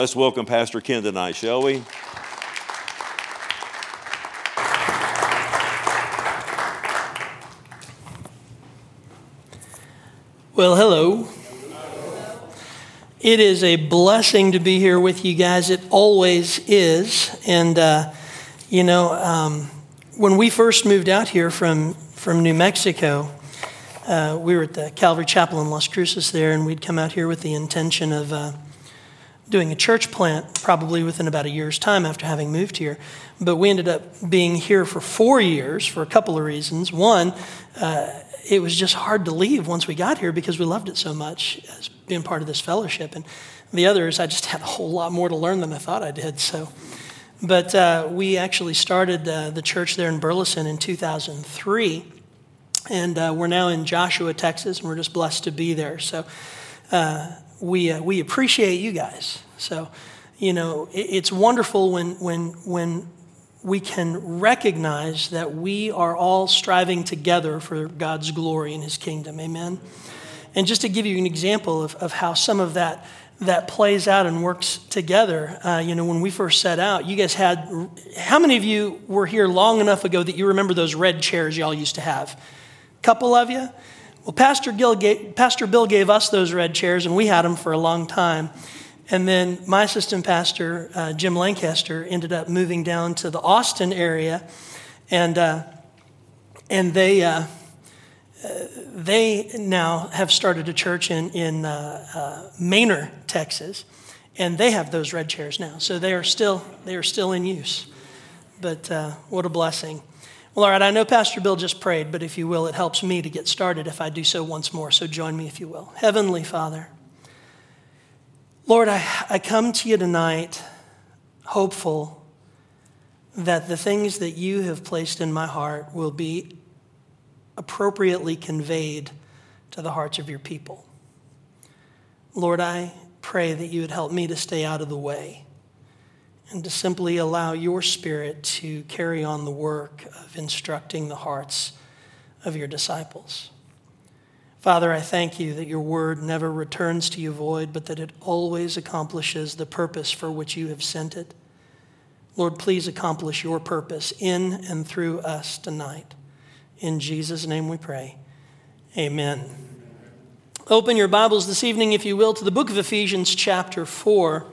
Let's welcome Pastor Ken tonight, shall we? Well, hello. It is a blessing to be here with you guys. It always is. And, when we first moved out here from New Mexico, we were at the Calvary Chapel in Las Cruces there, and we'd come out here with the intention of doing a church plant probably within about a year's time after having moved here. But we ended up being here for 4 years for a couple of reasons. One, it was just hard to leave once we got here because we loved it so much as being part of this fellowship. And the other is I just had a whole lot more to learn than I thought I did. But we actually started the church there in Burleson in 2003. And we're now in Joshua, Texas, and we're just blessed to be there. So we appreciate you guys. So, it's wonderful when we can recognize that we are all striving together for God's glory and His kingdom. Amen. And just to give you an example of how some of that plays out and works together, when we first set out, you guys had, how many of you were here long enough ago that you remember those red chairs y'all used to have? A couple of you? Well, Pastor Bill gave us those red chairs, and we had them for a long time. And then my assistant pastor, Jim Lancaster, ended up moving down to the Austin area, and they now have started a church in Manor, Texas, and they have those red chairs now. So they are still in use. But what a blessing. Well, all right, I know Pastor Bill just prayed, but if you will, it helps me to get started if I do so once more. So join me if you will. Heavenly Father, Lord, I come to you tonight hopeful that the things that you have placed in my heart will be appropriately conveyed to the hearts of your people. Lord, I pray that you would help me to stay out of the way and to simply allow your Spirit to carry on the work of instructing the hearts of your disciples. Father, I thank you that your word never returns to you void, but that it always accomplishes the purpose for which you have sent it. Lord, please accomplish your purpose in and through us tonight. In Jesus' name we pray. Amen. Open your Bibles this evening, if you will, to the book of Ephesians chapter 4.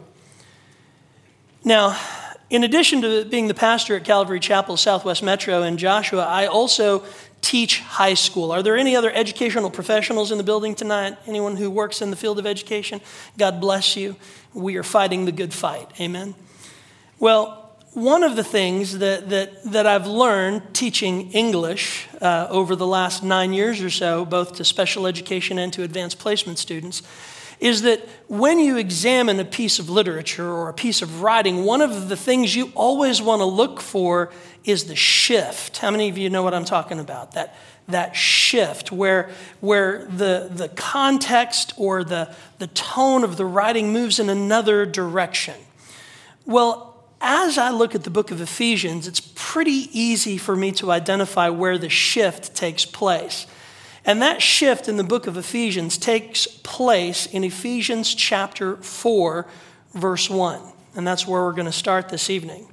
Now, in addition to being the pastor at Calvary Chapel, Southwest Metro in Joshua, I also teach high school. Are there any other educational professionals in the building tonight? Anyone who works in the field of education? God bless you. We are fighting the good fight. Amen. Well, one of the things that I've learned teaching English over the last 9 years or so, both to special education and to advanced placement students, is that when you examine a piece of literature or a piece of writing, one of the things you always want to look for is the shift. How many of you know what I'm talking about? That shift where the context or the tone of the writing moves in another direction. Well, as I look at the book of Ephesians, it's pretty easy for me to identify where the shift takes place. And that shift in the book of Ephesians takes place in Ephesians chapter 4, verse 1. And that's where we're going to start this evening.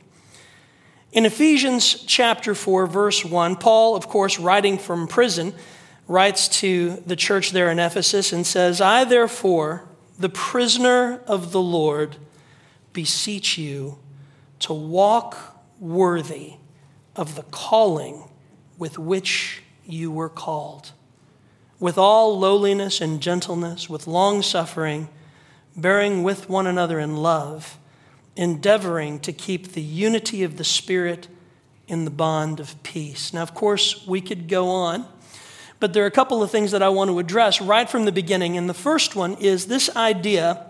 In Ephesians chapter 4, verse 1, Paul, of course, writing from prison, writes to the church there in Ephesus and says, I, therefore, the prisoner of the Lord, beseech you to walk worthy of the calling with which you were called, with all lowliness and gentleness, with long-suffering, bearing with one another in love, endeavoring to keep the unity of the Spirit in the bond of peace. Now, of course, we could go on, but there are a couple of things that I want to address right from the beginning. And the first one is this idea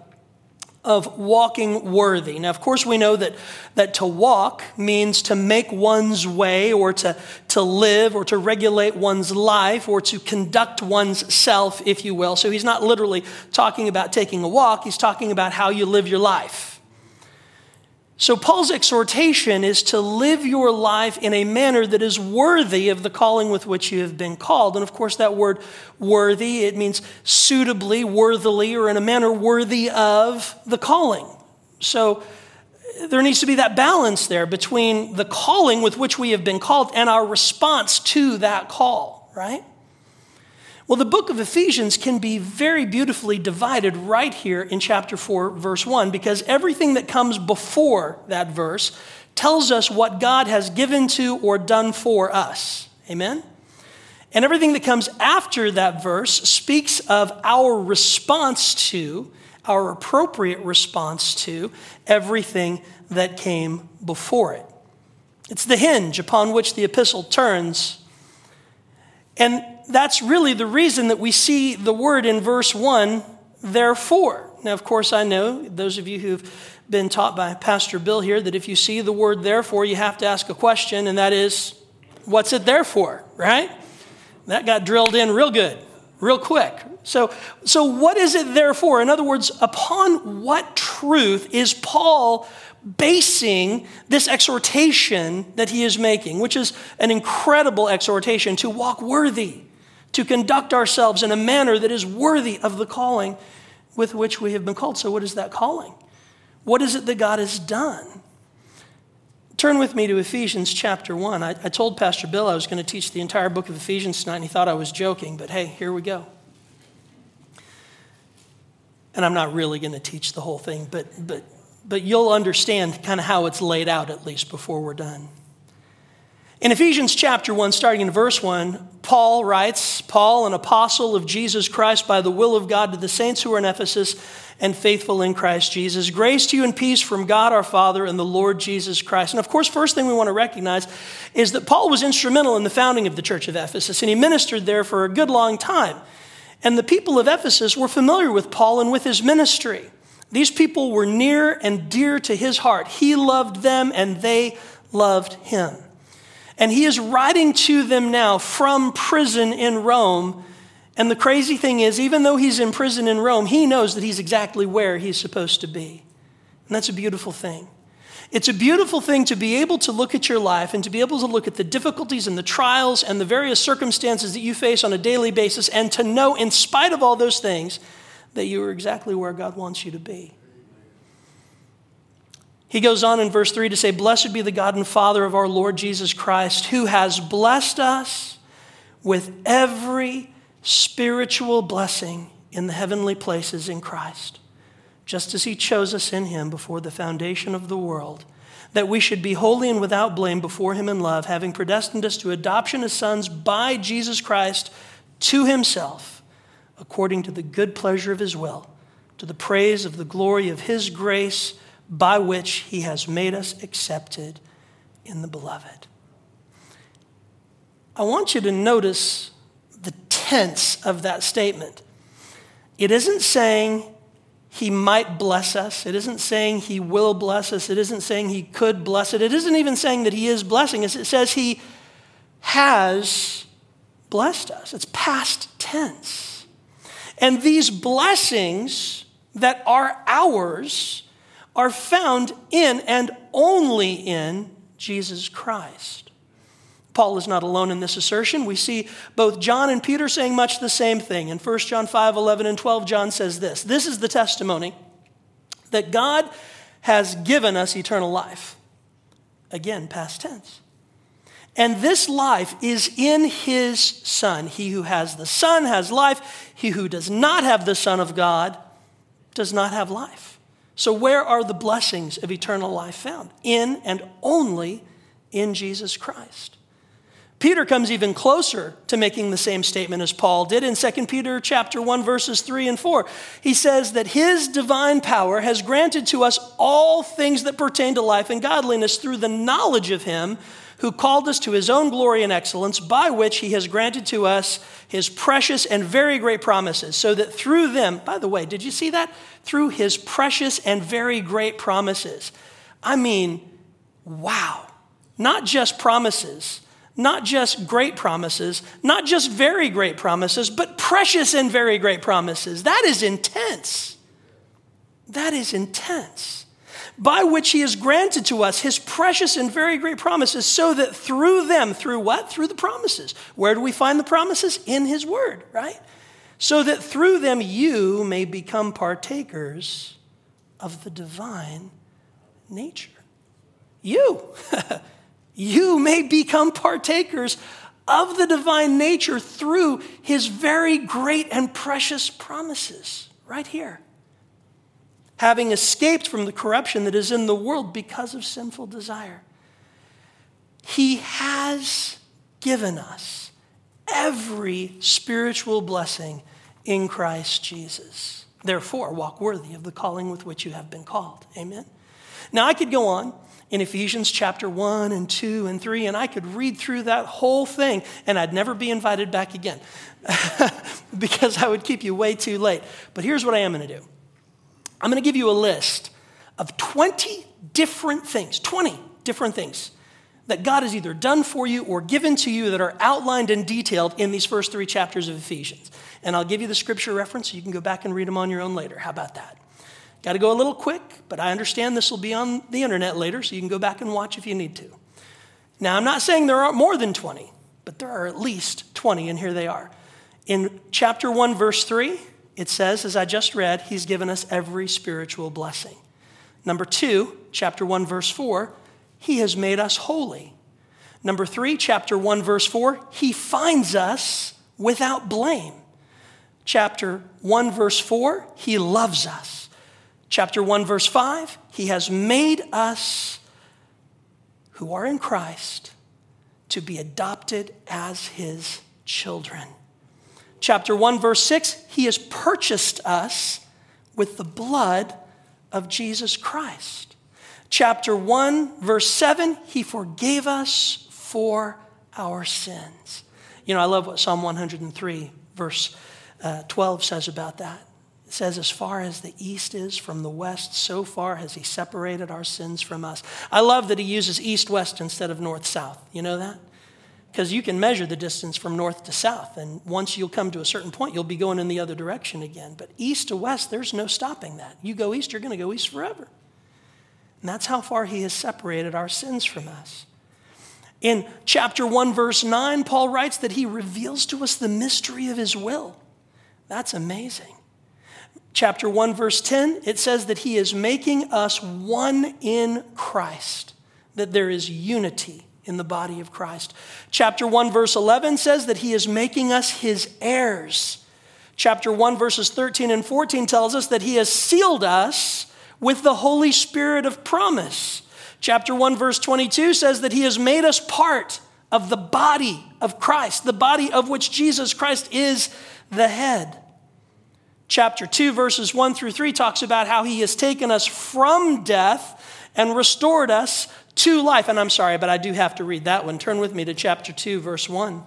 of walking worthy. Now, of course, we know that to walk means to make one's way or to live or to regulate one's life or to conduct one's self, if you will. So he's not literally talking about taking a walk. He's talking about how you live your life. So Paul's exhortation is to live your life in a manner that is worthy of the calling with which you have been called. And of course, that word worthy, it means suitably, worthily, or in a manner worthy of the calling So there needs to be that balance there between the calling with which we have been called and our response to that call, right? Well, the book of Ephesians can be very beautifully divided right here in chapter 4, verse 1, because everything that comes before that verse tells us what God has given to or done for us. Amen? And everything that comes after that verse speaks of our response to, our appropriate response to everything that came before it. It's the hinge upon which the epistle turns. And that's really the reason that we see the word in verse 1, therefore. Now, of course, I know those of you who've been taught by Pastor Bill here that if you see the word therefore, you have to ask a question, and that is, what's it there for, right? That got drilled in real good, real quick. So what is it there for? In other words, upon what truth is Paul basing this exhortation that he is making, which is an incredible exhortation to walk worthy, to conduct ourselves in a manner that is worthy of the calling with which we have been called. So what is that calling? What is it that God has done? Turn with me to Ephesians chapter 1. I told Pastor Bill I was going to teach the entire book of Ephesians tonight, and he thought I was joking, but hey, here we go. And I'm not really going to teach the whole thing, but you'll understand kind of how it's laid out, at least, before we're done. In Ephesians chapter 1, starting in verse 1, Paul writes, Paul, an apostle of Jesus Christ by the will of God, to the saints who are in Ephesus and faithful in Christ Jesus. Grace to you and peace from God our Father and the Lord Jesus Christ. And of course, first thing we want to recognize is that Paul was instrumental in the founding of the church of Ephesus, and he ministered there for a good long time. And the people of Ephesus were familiar with Paul and with his ministry. These people were near and dear to his heart. He loved them and they loved him. And he is writing to them now from prison in Rome. And the crazy thing is, even though he's in prison in Rome, he knows that he's exactly where he's supposed to be. And that's a beautiful thing. It's a beautiful thing to be able to look at your life and to be able to look at the difficulties and the trials and the various circumstances that you face on a daily basis, and to know, in spite of all those things, that you are exactly where God wants you to be. He goes on in verse 3 to say, Blessed be the God and Father of our Lord Jesus Christ, who has blessed us with every spiritual blessing in the heavenly places in Christ, just as he chose us in him before the foundation of the world, that we should be holy and without blame before him in love, having predestined us to adoption as sons by Jesus Christ to himself, according to the good pleasure of his will, to the praise of the glory of his grace, by which he has made us accepted in the beloved. I want you to notice the tense of that statement. It isn't saying he might bless us. It isn't saying he will bless us. It isn't saying he could bless it. It isn't even saying that he is blessing us. It says he has blessed us. It's past tense. And these blessings that are ours are found in and only in Jesus Christ. Paul is not alone in this assertion. We see both John and Peter saying much the same thing. In 1 John 5, 11 and 12, John says this. This is the testimony that God has given us eternal life. Again, past tense. And this life is in his Son. He who has the Son has life. He who does not have the Son of God does not have life. So where are the blessings of eternal life found? In and only in Jesus Christ. Peter comes even closer to making the same statement as Paul did in 2 Peter chapter 1, verses 3 and 4. He says that his divine power has granted to us all things that pertain to life and godliness through the knowledge of him who called us to his own glory and excellence, by which he has granted to us his precious and very great promises, so that through them, by the way, did you see that? Through his precious and very great promises. I mean, wow. Not just promises, not just great promises, not just very great promises, but precious and very great promises. That is intense. That is intense. By which he has granted to us his precious and very great promises, so that through them, through what? Through the promises. Where do we find the promises? In his word, right? So that through them you may become partakers of the divine nature. You may become partakers of the divine nature through his very great and precious promises, right here. Having escaped from the corruption that is in the world because of sinful desire. He has given us every spiritual blessing in Christ Jesus. Therefore, walk worthy of the calling with which you have been called. Amen. Now, I could go on in Ephesians chapter 1 and 2 and 3, and I could read through that whole thing, and I'd never be invited back again because I would keep you way too late. But here's what I am going to do. I'm going to give you a list of 20 different things that God has either done for you or given to you that are outlined and detailed in these first 3 chapters of Ephesians. And I'll give you the scripture reference so you can go back and read them on your own later. How about that? Got to go a little quick, but I understand this will be on the internet later, so you can go back and watch if you need to. Now, I'm not saying there are more than 20, but there are at least 20, and here they are. In chapter 1, verse 3, it says, as I just read, he's given us every spiritual blessing. Number 2, chapter 1, verse 4, he has made us holy. Number 3, chapter 1, verse 4, he finds us without blame. Chapter 1, verse 4, he loves us. Chapter 1, verse 5, he has made us who are in Christ to be adopted as his children. Chapter 1, verse 6, he has purchased us with the blood of Jesus Christ. Chapter 1, verse 7, he forgave us for our sins. You know, I love what Psalm 103, verse 12 says about that. It says, as far as the east is from the west, so far has he separated our sins from us. I love that he uses east-west instead of north-south. You know that? Because you can measure the distance from north to south, and once you'll come to a certain point, you'll be going in the other direction again. But east to west, there's no stopping that. You go east, you're going to go east forever. And that's how far he has separated our sins from us. In chapter 1, verse 9, Paul writes that he reveals to us the mystery of his will. That's amazing. Chapter 1, verse 10, it says that he is making us one in Christ, that there is unity in the body of Christ. Chapter 1, verse 11 says that he is making us his heirs. Chapter 1, verses 13 and 14 tells us that he has sealed us with the Holy Spirit of promise. Chapter 1, verse 22 says that he has made us part of the body of Christ, the body of which Jesus Christ is the head. Chapter 2, verses 1 through 3 talks about how he has taken us from death and restored us to life. And I'm sorry, but I do have to read that one. Turn with me to chapter 2, verse 1.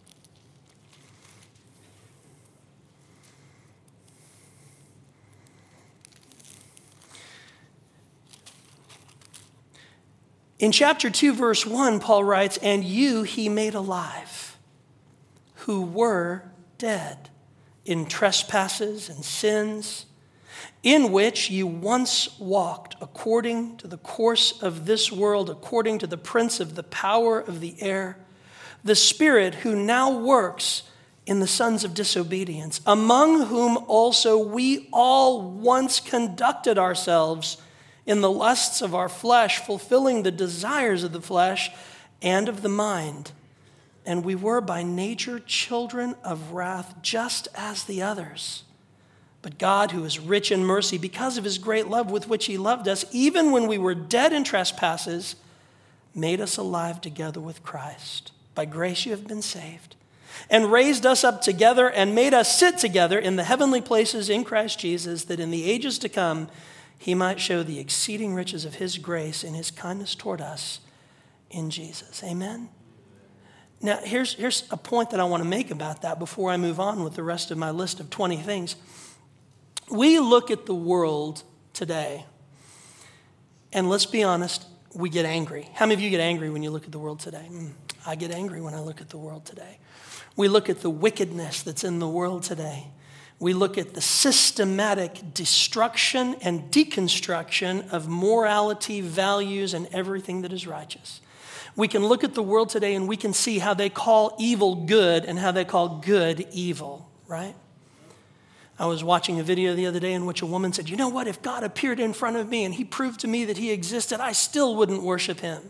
In chapter 2, verse 1, Paul writes, and you he made alive, who were dead in trespasses and sins, in which you once walked according to the course of this world, according to the prince of the power of the air, the spirit who now works in the sons of disobedience, among whom also we all once conducted ourselves in the lusts of our flesh, fulfilling the desires of the flesh and of the mind. And we were by nature children of wrath, just as the others. But God, who is rich in mercy, because of his great love with which he loved us, even when we were dead in trespasses, made us alive together with Christ. By grace you have been saved, and raised us up together and made us sit together in the heavenly places in Christ Jesus, that in the ages to come he might show the exceeding riches of his grace and his kindness toward us in Jesus. Amen? Now, here's a point that I want to make about that before I move on with the rest of my list of 20 things. We look at the world today, and let's be honest, we get angry. How many of you get angry when you look at the world today? I get angry when I look at the world today. We look at the wickedness that's in the world today. We look at the systematic destruction and deconstruction of morality, values, and everything that is righteous. We can look at the world today and we can see how they call evil good and how they call good evil, right? I was watching a video the other day in which a woman said, you know what, if God appeared in front of me and he proved to me that he existed, I still wouldn't worship him.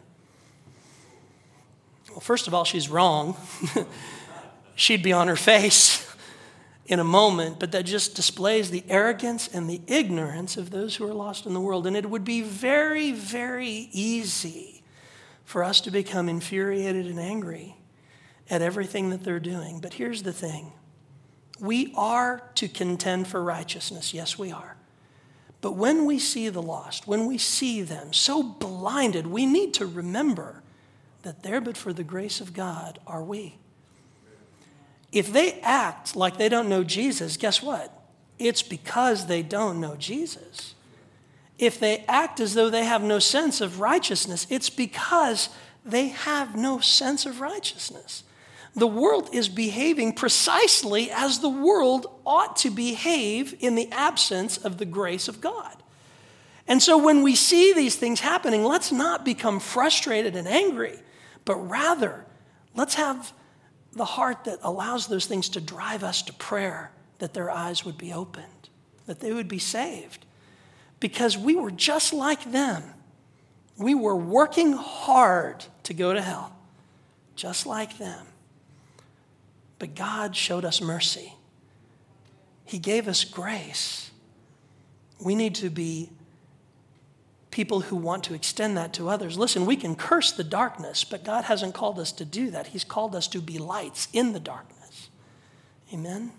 Well, first of all, she's wrong. She'd be on her face in a moment, but that just displays the arrogance and the ignorance of those who are lost in the world. And it would be very, very easy for us to become infuriated and angry at everything that they're doing. But here's the thing. We are to contend for righteousness. Yes, we are. But when we see the lost, when we see them so blinded, we need to remember that there but for the grace of God are we. If they act like they don't know Jesus, guess what? It's because they don't know Jesus. If they act as though they have no sense of righteousness, it's because they have no sense of righteousness. The world is behaving precisely as the world ought to behave in the absence of the grace of God. And so when we see these things happening, let's not become frustrated and angry, but rather let's have the heart that allows those things to drive us to prayer, that their eyes would be opened, that they would be saved. Because we were just like them. We were working hard to go to hell, just like them. But God showed us mercy. He gave us grace. We need to be people who want to extend that to others. Listen, we can curse the darkness, but God hasn't called us to do that. He's called us to be lights in the darkness. Amen?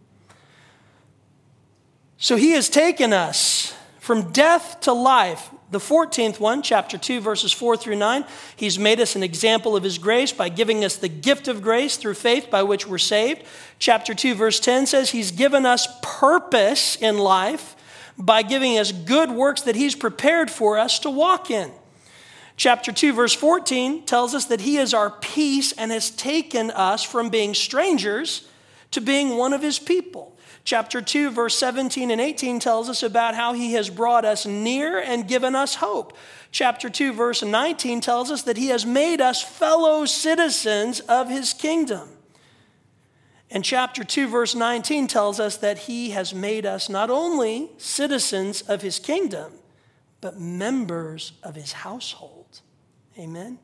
So he has taken us from death to life. The 14th one, chapter 2, verses 4 through 9, he's made us an example of his grace by giving us the gift of grace through faith by which we're saved. Chapter 2, verse 10 says he's given us purpose in life by giving us good works that he's prepared for us to walk in. Chapter 2, verse 14 tells us that he is our peace and has taken us from being strangers to being one of his people. Chapter 2, verse 17 and 18 tells us about how he has brought us near and given us hope. Chapter 2, verse 19 tells us that he has made us fellow citizens of his kingdom. And chapter 2, verse 19 tells us that he has made us not only citizens of his kingdom, but members of his household. Amen?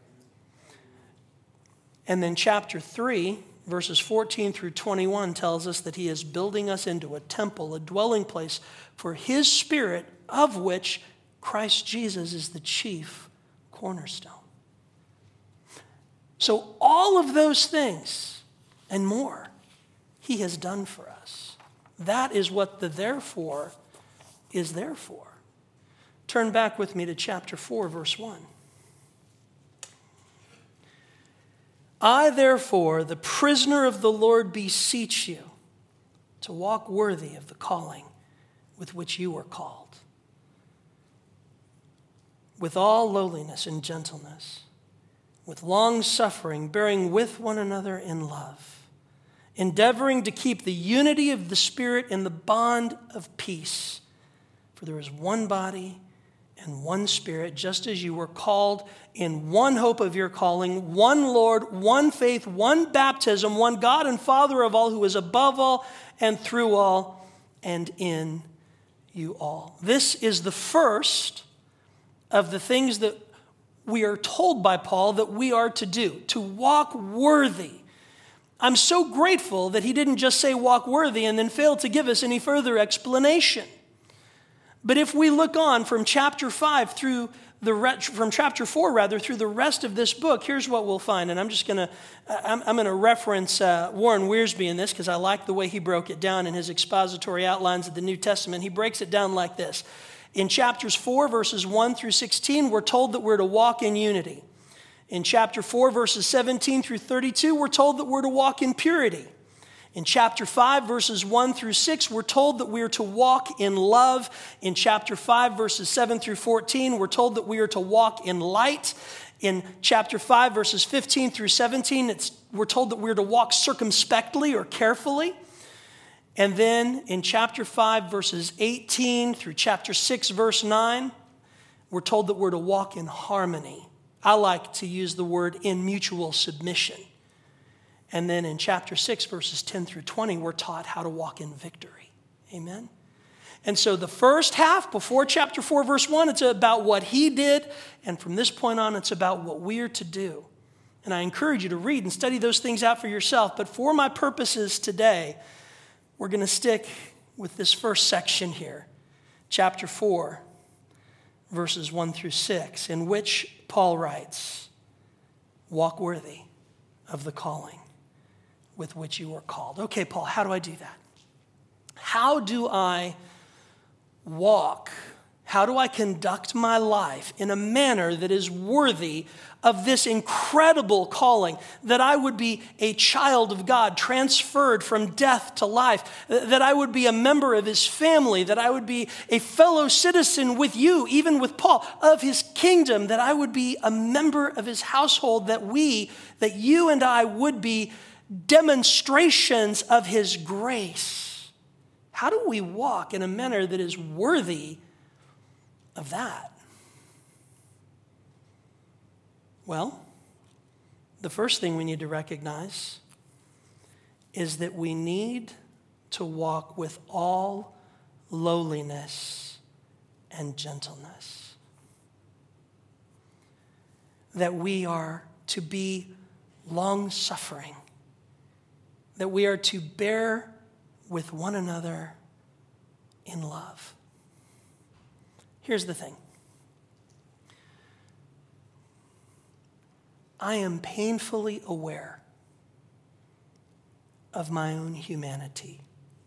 And then chapter 3, verses 14 through 21 tells us that he is building us into a temple, a dwelling place for his Spirit, of which Christ Jesus is the chief cornerstone. So all of those things and more he has done for us. That is what the therefore is there for. Turn back with me to chapter 4, verse 1. I, therefore, the prisoner of the Lord, beseech you to walk worthy of the calling with which you were called, with all lowliness and gentleness, with long suffering, bearing with one another in love, endeavoring to keep the unity of the Spirit in the bond of peace. For there is one body and one Spirit, just as you were called in one hope of your calling, one Lord, one faith, one baptism, one God and Father of all, who is above all and through all and in you all. This is the first of the things that we are told by Paul that we are to do, to walk worthy. I'm so grateful that he didn't just say walk worthy and then fail to give us any further explanation. But if we look on from chapter 5 through from chapter 4 through the rest of this book, here's what we'll find. And I'm going to reference Warren Wiersbe in this because I like the way he broke it down in his expository outlines of the New Testament. He breaks it down like this. In chapters 4, verses 1 through 16, we're told that we're to walk in unity. In chapter 4, verses 17 through 32, we're told that we're to walk in purity. In chapter 5, verses 1 through 6, we're told that we are to walk in love. In chapter 5, verses 7 through 14, we're told that we are to walk in light. In chapter 5, verses 15 through 17, we're told that we're to walk circumspectly or carefully. And then in chapter 5, verses 18 through chapter 6, verse 9, we're told that we're to walk in harmony. I like to use the word in mutual submission. And then in chapter 6, verses 10 through 20, we're taught how to walk in victory. Amen? And so the first half, before chapter 4, verse 1, it's about what he did. And from this point on, it's about what we are to do. And I encourage you to read and study those things out for yourself. But for my purposes today, we're going to stick with this first section here, chapter 4, verses 1 through 6, in which Paul writes, "Walk worthy of the calling with which you are called." Okay, Paul, how do I do that? How do I walk? How do I conduct my life in a manner that is worthy of this incredible calling, that I would be a child of God, transferred from death to life, that I would be a member of his family, that I would be a fellow citizen with you, even with Paul, of his kingdom, that I would be a member of his household, that you and I would be demonstrations of his grace? How do we walk in a manner that is worthy of that? Well, the first thing we need to recognize is that we need to walk with all lowliness and gentleness. That we are to be long-suffering. That we are to bear with one another in love. Here's the thing. I am painfully aware of my own humanity.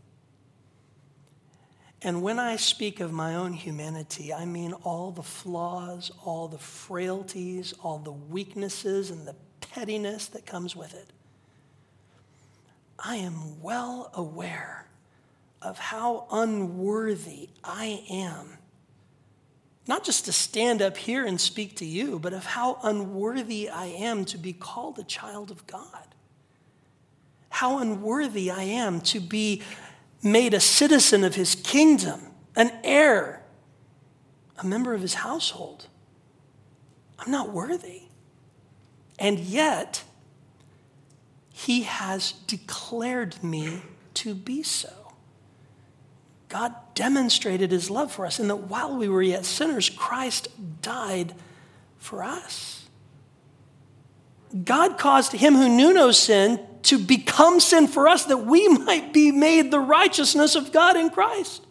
And when I speak of my own humanity, I mean all the flaws, all the frailties, all the weaknesses, and the pettiness that comes with it. I am well aware of how unworthy I am. Not just to stand up here and speak to you, but of how unworthy I am to be called a child of God. How unworthy I am to be made a citizen of his kingdom, an heir, a member of his household. I'm not worthy. And yet, he has declared me to be so. God demonstrated his love for us in that while we were yet sinners, Christ died for us. God caused him who knew no sin to become sin for us that we might be made the righteousness of God in Christ.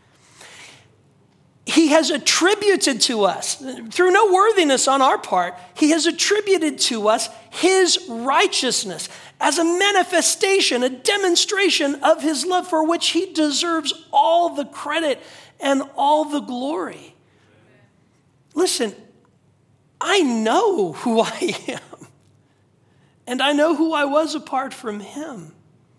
He has attributed to us, through no worthiness on our part, he has attributed to us his righteousness as a manifestation, a demonstration of his love for which he deserves all the credit and all the glory. Listen, I know who I am, and I know who I was apart from him.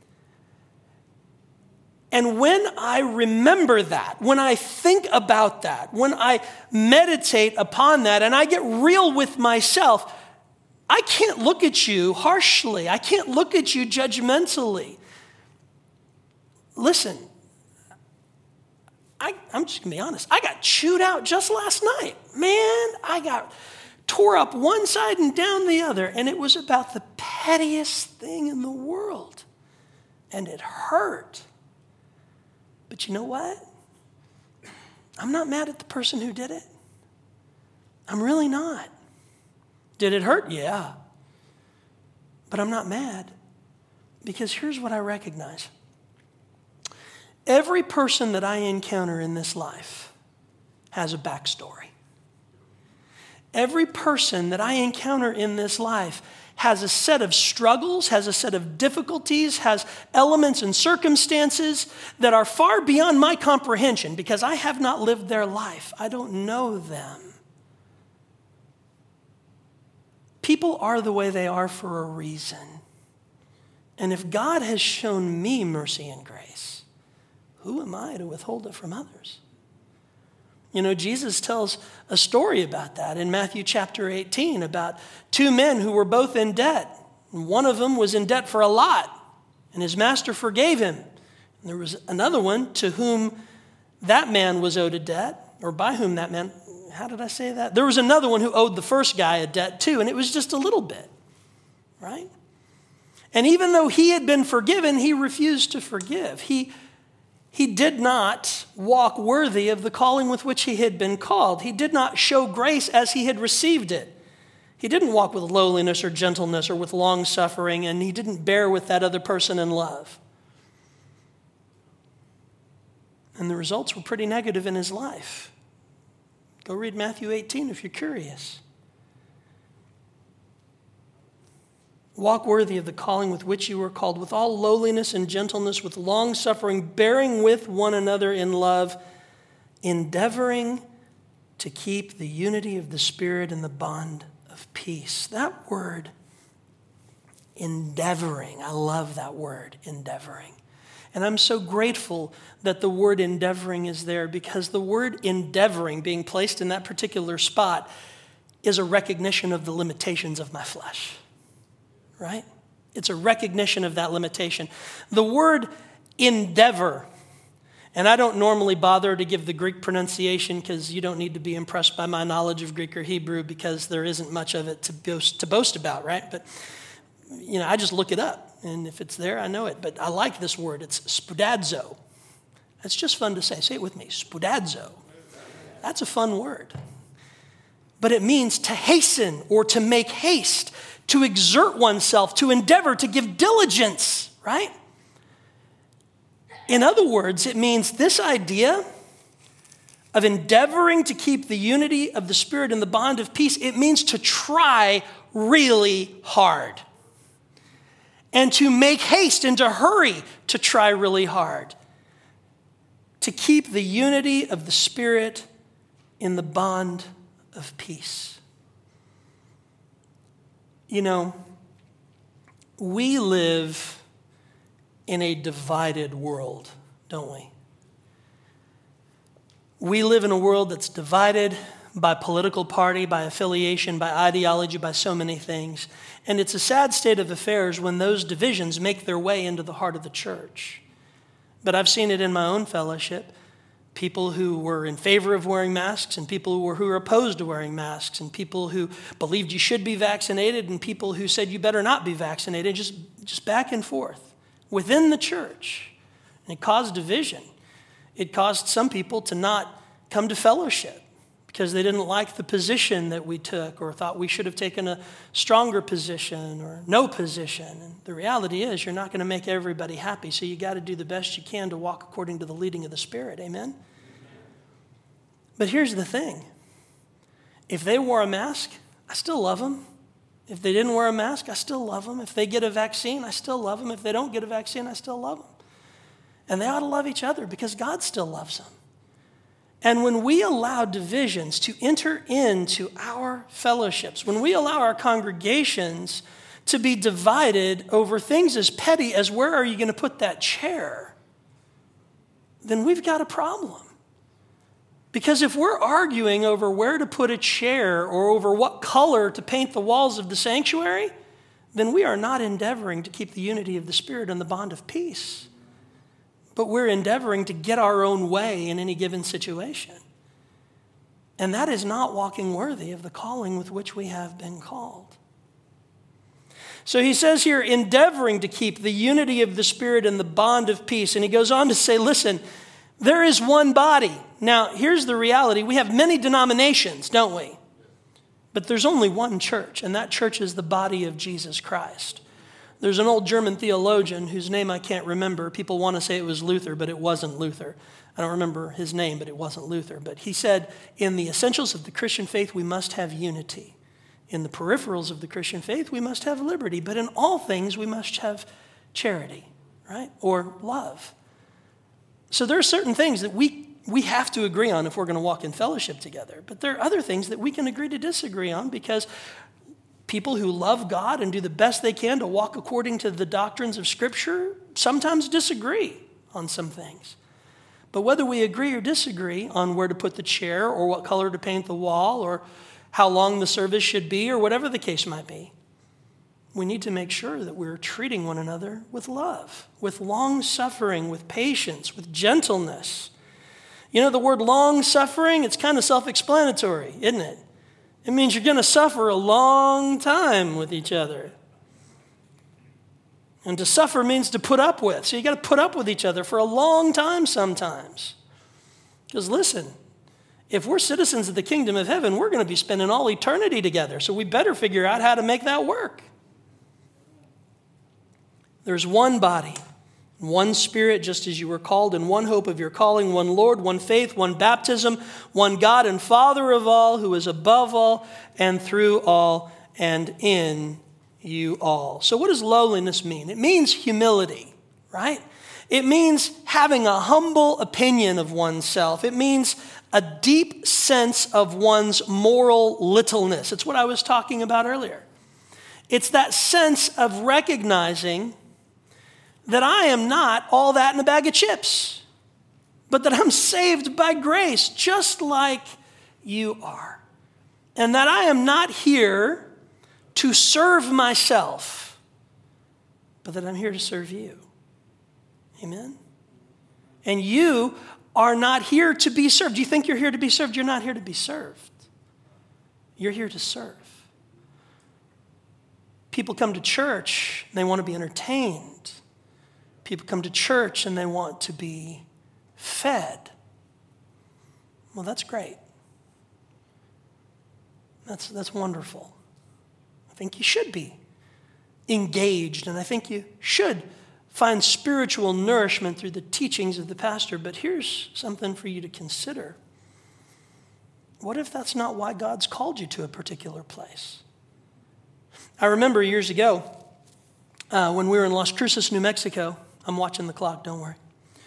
And when I remember that, when I think about that, when I meditate upon that, and I get real with myself, I can't look at you harshly. I can't look at you judgmentally. Listen, I'm just going to be honest. I got chewed out just last night. Man, I got tore up one side and down the other, and it was about the pettiest thing in the world. And it hurt. But you know what? I'm not mad at the person who did it. I'm really not. Did it hurt? Yeah. But I'm not mad, because here's what I recognize. Every person that I encounter in this life has a backstory. Every person that I encounter in this life has a set of struggles, has a set of difficulties, has elements and circumstances that are far beyond my comprehension because I have not lived their life. I don't know them. People are the way they are for a reason. And if God has shown me mercy and grace, who am I to withhold it from others? You know, Jesus tells a story about that in Matthew chapter 18 about two men who were both in debt. And one of them was in debt for a lot, and his master forgave him. And there was another one to whom that man was owed a debt, or by whom that man, how did I say that? There was another one who owed the first guy a debt too, and it was just a little bit, right? And even though he had been forgiven, he refused to forgive. He he did not walk worthy of the calling with which he had been called. He did not show grace as he had received it. He didn't walk with lowliness or gentleness or with long suffering, and he didn't bear with that other person in love. And the results were pretty negative in his life. Go read Matthew 18 if you're curious. Walk worthy of the calling with which you were called, with all lowliness and gentleness, with long suffering, bearing with one another in love, endeavoring to keep the unity of the Spirit in the bond of peace. That word, endeavoring, I love that word, endeavoring. And I'm so grateful that the word endeavoring is there, because the word endeavoring being placed in that particular spot is a recognition of the limitations of my flesh, right? It's a recognition of that limitation. The word endeavor, and I don't normally bother to give the Greek pronunciation because you don't need to be impressed by my knowledge of Greek or Hebrew, because there isn't much of it to boast about, right? But, I just look it up. And if it's there, I know it. But I like this word. It's spoudazo. It's just fun to say. Say it with me. Spoudazo. That's a fun word. But it means to hasten or to make haste, to exert oneself, to endeavor, to give diligence, right? In other words, it means this idea of endeavoring to keep the unity of the Spirit in the bond of peace. It means to try really hard. And to make haste and to hurry to try really hard. To keep the unity of the Spirit in the bond of peace. We live in a divided world, don't we? We live in a world that's divided by political party, by affiliation, by ideology, by so many things. And it's a sad state of affairs when those divisions make their way into the heart of the church. But I've seen it in my own fellowship. People who were in favor of wearing masks, and people who were opposed to wearing masks, and people who believed you should be vaccinated, and people who said you better not be vaccinated, just back and forth within the church. And it caused division. It caused some people to not come to fellowship because they didn't like the position that we took, or thought we should have taken a stronger position or no position. And the reality is you're not going to make everybody happy, so you got to do the best you can to walk according to the leading of the Spirit. Amen? But here's the thing. If they wore a mask, I still love them. If they didn't wear a mask, I still love them. If they get a vaccine, I still love them. If they don't get a vaccine, I still love them. And they ought to love each other because God still loves them. And when we allow divisions to enter into our fellowships, when we allow our congregations to be divided over things as petty as where are you going to put that chair, then we've got a problem. Because if we're arguing over where to put a chair or over what color to paint the walls of the sanctuary, then we are not endeavoring to keep the unity of the Spirit and the bond of peace. But we're endeavoring to get our own way in any given situation. And that is not walking worthy of the calling with which we have been called. So he says here, endeavoring to keep the unity of the Spirit and the bond of peace. And he goes on to say, listen, there is one body. Now, here's the reality. We have many denominations, don't we? But there's only one church, and that church is the body of Jesus Christ. There's an old German theologian whose name I can't remember. People want to say it was Luther, but it wasn't Luther. I don't remember his name, but it wasn't Luther. But he said, in the essentials of the Christian faith, we must have unity. In the peripherals of the Christian faith, we must have liberty. But in all things, we must have charity, right? Or love. So there are certain things that we have to agree on if we're going to walk in fellowship together. But there are other things that we can agree to disagree on, because people who love God and do the best they can to walk according to the doctrines of Scripture sometimes disagree on some things. But whether we agree or disagree on where to put the chair or what color to paint the wall or how long the service should be or whatever the case might be, we need to make sure that we're treating one another with love, with long suffering, with patience, with gentleness. The word long suffering, it's kind of self-explanatory, isn't it? It means you're going to suffer a long time with each other. And to suffer means to put up with. So you got to put up with each other for a long time sometimes. Because listen, if we're citizens of the kingdom of heaven, we're going to be spending all eternity together. So we better figure out how to make that work. There's one body, one Spirit, just as you were called, and one hope of your calling, one Lord, one faith, one baptism, one God and Father of all, who is above all and through all and in you all. So what does lowliness mean? It means humility, right? It means having a humble opinion of oneself. It means a deep sense of one's moral littleness. It's what I was talking about earlier. It's that sense of recognizing that I am not all that in a bag of chips, but that I'm saved by grace, just like you are. And that I am not here to serve myself, but that I'm here to serve you. Amen? And you are not here to be served. Do you think you're here to be served? You're not here to be served. You're here to serve. People come to church and they want to be entertained. People come to church and they want to be fed. Well, that's great. That's wonderful. I think you should be engaged, and I think you should find spiritual nourishment through the teachings of the pastor. But here's something for you to consider. What if that's not why God's called you to a particular place? I remember years ago when we were in Las Cruces, New Mexico. I'm watching the clock, don't worry.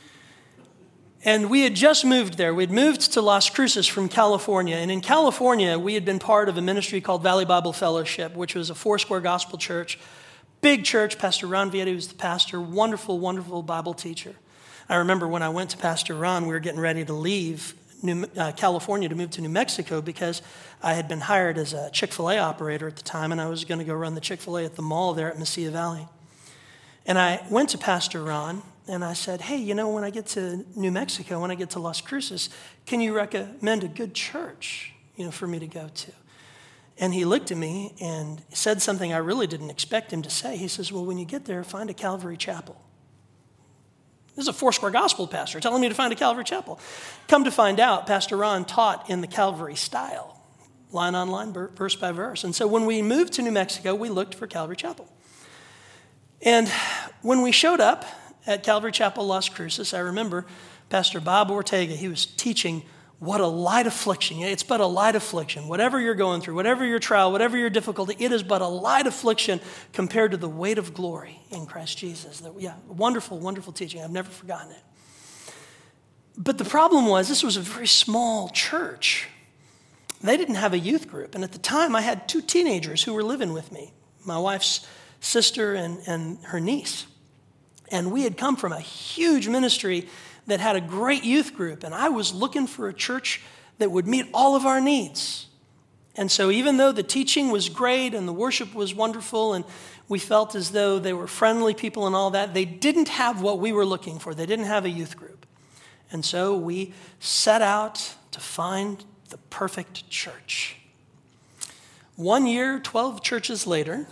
And we had just moved there. We'd moved to Las Cruces from California. And in California, we had been part of a ministry called Valley Bible Fellowship, which was a Foursquare gospel church. Big church. Pastor Ron Vietti was the pastor. Wonderful, wonderful Bible teacher. I remember when I went to Pastor Ron, we were getting ready to leave California to move to New Mexico because I had been hired as a Chick-fil-A operator at the time, and I was going to go run the Chick-fil-A at the mall there at Mesilla Valley. And I went to Pastor Ron, and I said, hey, when I get to New Mexico, when I get to Las Cruces, can you recommend a good church, for me to go to? And he looked at me and said something I really didn't expect him to say. He says, well, when you get there, find a Calvary Chapel. This is a Foursquare gospel pastor telling me to find a Calvary Chapel. Come to find out, Pastor Ron taught in the Calvary style, line on line, verse by verse. And so when we moved to New Mexico, we looked for Calvary Chapel. And when we showed up at Calvary Chapel, Las Cruces, I remember Pastor Bob Ortega, he was teaching what a light affliction. It's but a light affliction. Whatever you're going through, whatever your trial, whatever your difficulty, it is but a light affliction compared to the weight of glory in Christ Jesus. Wonderful, wonderful teaching. I've never forgotten it. But the problem was this was a very small church. They didn't have a youth group. And at the time, I had 2 teenagers who were living with me, my wife's sister and her niece. And we had come from a huge ministry that had a great youth group, and I was looking for a church that would meet all of our needs. And so even though the teaching was great and the worship was wonderful and we felt as though they were friendly people and all that, they didn't have what we were looking for. They didn't have a youth group. And so we set out to find the perfect church. 1 year, 12 churches later,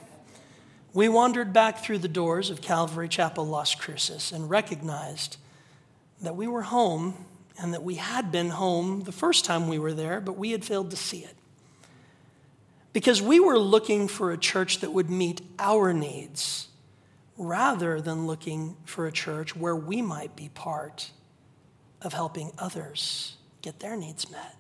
we wandered back through the doors of Calvary Chapel, Las Cruces, and recognized that we were home and that we had been home the first time we were there, but we had failed to see it. Because we were looking for a church that would meet our needs rather than looking for a church where we might be part of helping others get their needs met.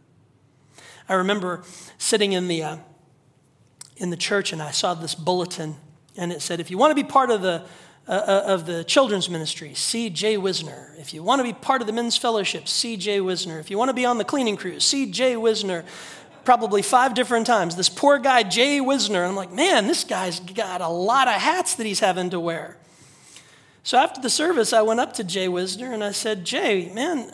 I remember sitting in the church, and I saw this bulletin, and it said, if you want to be part of the children's ministry, see Jay Wisner. If you want to be part of the men's fellowship, see Jay Wisner. If you want to be on the cleaning crew, see Jay Wisner. Probably 5 different times. This poor guy, Jay Wisner. I'm like, man, this guy's got a lot of hats that he's having to wear. So after the service, I went up to Jay Wisner, and I said, Jay, man,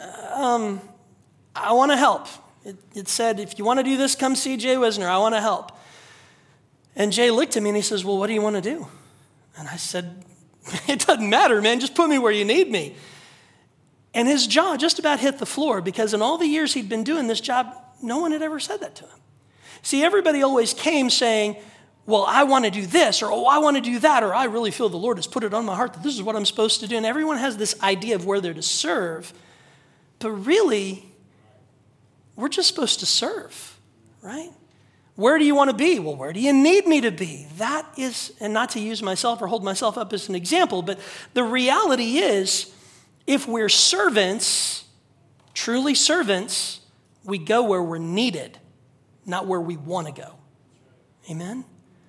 I want to help. It said, if you want to do this, come see Jay Wisner. I want to help. And Jay looked at me and he says, well, what do you want to do? And I said, it doesn't matter, man. Just put me where you need me. And his jaw just about hit the floor because in all the years he'd been doing this job, no one had ever said that to him. See, everybody always came saying, well, I want to do this, or, oh, I want to do that, or I really feel the Lord has put it on my heart that this is what I'm supposed to do. And everyone has this idea of where they're to serve. But really, we're just supposed to serve, right? Where do you want to be? Well, where do you need me to be? That is, and not to use myself or hold myself up as an example, but the reality is, if we're servants, truly servants, we go where we're needed, not where we want to go. Amen?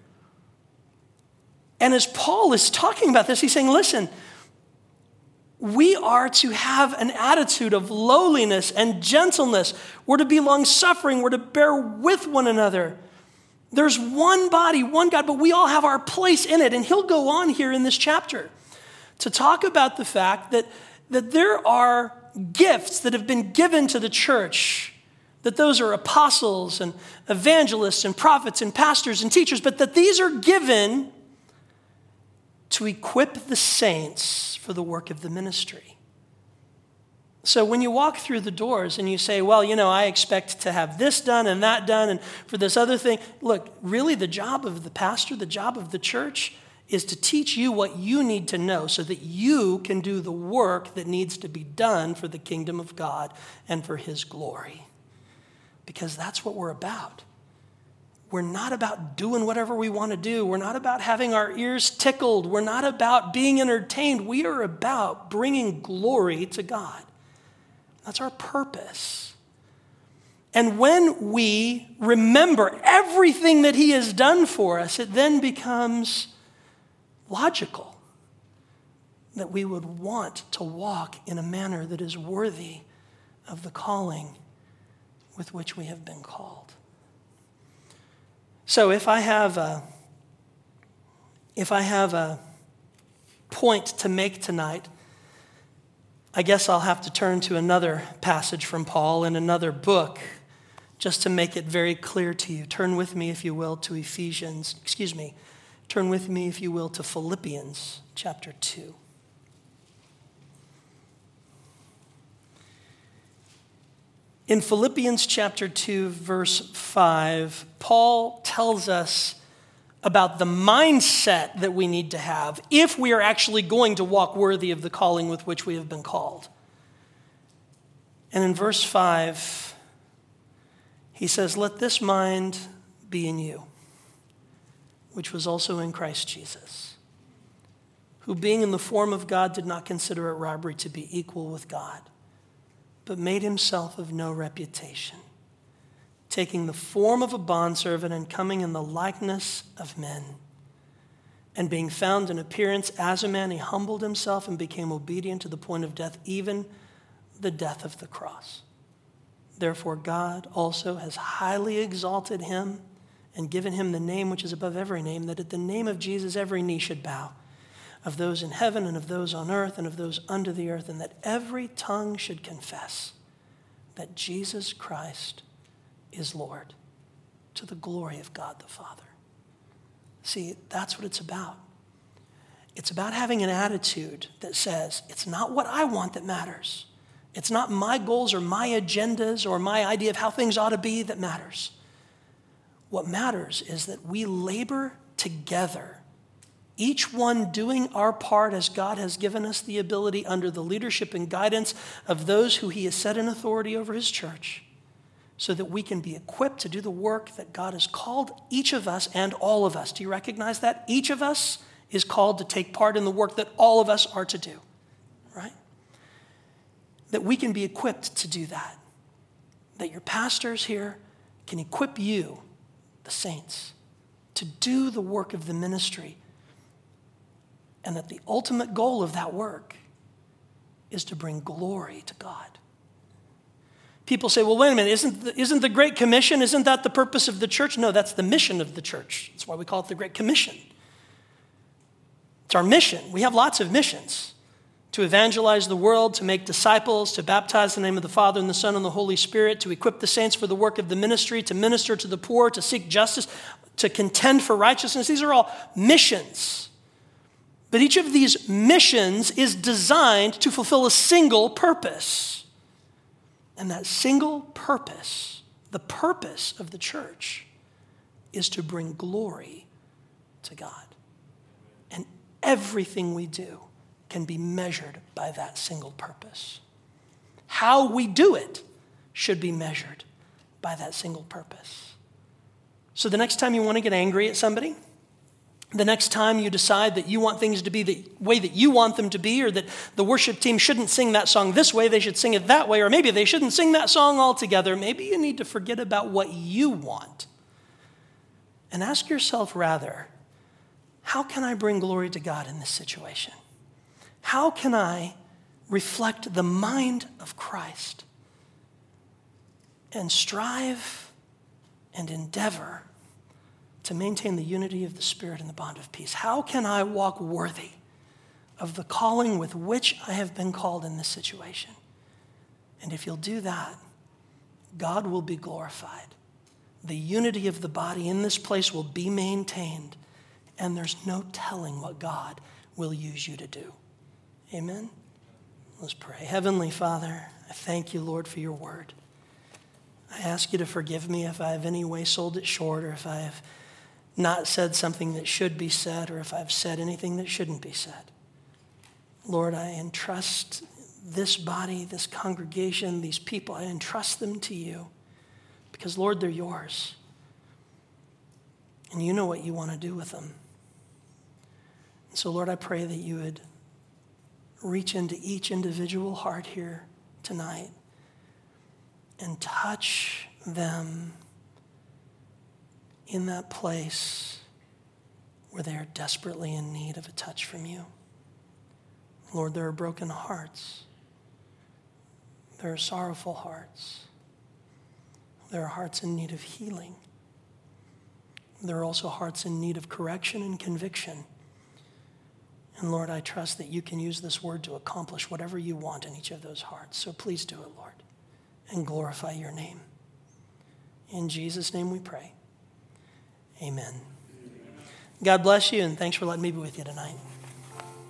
And as Paul is talking about this, he's saying, listen, we are to have an attitude of lowliness and gentleness. We're to be long-suffering. We're to bear with one another. There's one body, one God, but we all have our place in it. And he'll go on here in this chapter to talk about the fact that there are gifts that have been given to the church, that those are apostles and evangelists and prophets and pastors and teachers, but that these are given to equip the saints for the work of the ministry. So when you walk through the doors and you say, well, I expect to have this done and that done and for this other thing, look, really the job of the pastor, the job of the church is to teach you what you need to know so that you can do the work that needs to be done for the kingdom of God and for his glory. Because that's what we're about. We're not about doing whatever we want to do. We're not about having our ears tickled. We're not about being entertained. We are about bringing glory to God. That's our purpose. And when we remember everything that he has done for us, it then becomes logical that we would want to walk in a manner that is worthy of the calling with which we have been called. So if I have a point to make tonight, I guess I'll have to turn to another passage from Paul in another book just to make it very clear to you. Turn with me, if you will, to turn with me, if you will, to Philippians chapter 2. In Philippians chapter 2, verse 5, Paul tells us about the mindset that we need to have if we are actually going to walk worthy of the calling with which we have been called. And in verse 5, he says, "Let this mind be in you, which was also in Christ Jesus, who being in the form of God did not consider it robbery to be equal with God, but made himself of no reputation, taking the form of a bondservant and coming in the likeness of men. And being found in appearance as a man, he humbled himself and became obedient to the point of death, even the death of the cross. Therefore God also has highly exalted him and given him the name which is above every name, that at the name of Jesus every knee should bow, of those in heaven and of those on earth and of those under the earth, and that every tongue should confess that Jesus Christ is Lord, to the glory of God the Father." See, that's what it's about. It's about having an attitude that says, it's not what I want that matters. It's not my goals or my agendas or my idea of how things ought to be that matters. What matters is that we labor together, each one doing our part as God has given us the ability under the leadership and guidance of those who he has set in authority over his church, so that we can be equipped to do the work that God has called each of us and all of us. Do you recognize that? Each of us is called to take part in the work that all of us are to do, right? That we can be equipped to do that. That your pastors here can equip you, the saints, to do the work of the ministry. And that the ultimate goal of that work is to bring glory to God. People say, well, wait a minute, isn't the Great Commission, isn't that the purpose of the church? No, that's the mission of the church. That's why we call it the Great Commission. It's our mission. We have lots of missions: to evangelize the world, to make disciples, to baptize in the name of the Father and the Son and the Holy Spirit, to equip the saints for the work of the ministry, to minister to the poor, to seek justice, to contend for righteousness. These are all missions. But each of these missions is designed to fulfill a single purpose. And that single purpose, the purpose of the church, is to bring glory to God. And everything we do can be measured by that single purpose. How we do it should be measured by that single purpose. So the next time you want to get angry at somebody, the next time you decide that you want things to be the way that you want them to be, or that the worship team shouldn't sing that song this way, they should sing it that way, or maybe they shouldn't sing that song altogether, maybe you need to forget about what you want and ask yourself rather, how can I bring glory to God in this situation? How can I reflect the mind of Christ and strive and endeavor to maintain the unity of the Spirit and the bond of peace? How can I walk worthy of the calling with which I have been called in this situation? And if you'll do that, God will be glorified. The unity of the body in this place will be maintained, and there's no telling what God will use you to do. Amen? Let's pray. Heavenly Father, I thank you, Lord, for your word. I ask you to forgive me if I have any way sold it short, or if I have not said something that should be said, or if I've said anything that shouldn't be said. Lord, I entrust this body, this congregation, these people, I entrust them to you because, Lord, they're yours. And you know what you want to do with them. And so, Lord, I pray that you would reach into each individual heart here tonight and touch them in that place where they are desperately in need of a touch from you. Lord, there are broken hearts. There are sorrowful hearts. There are hearts in need of healing. There are also hearts in need of correction and conviction. And Lord, I trust that you can use this word to accomplish whatever you want in each of those hearts. So please do it, Lord, and glorify your name. In Jesus' name we pray. Amen. God bless you, and thanks for letting me be with you tonight.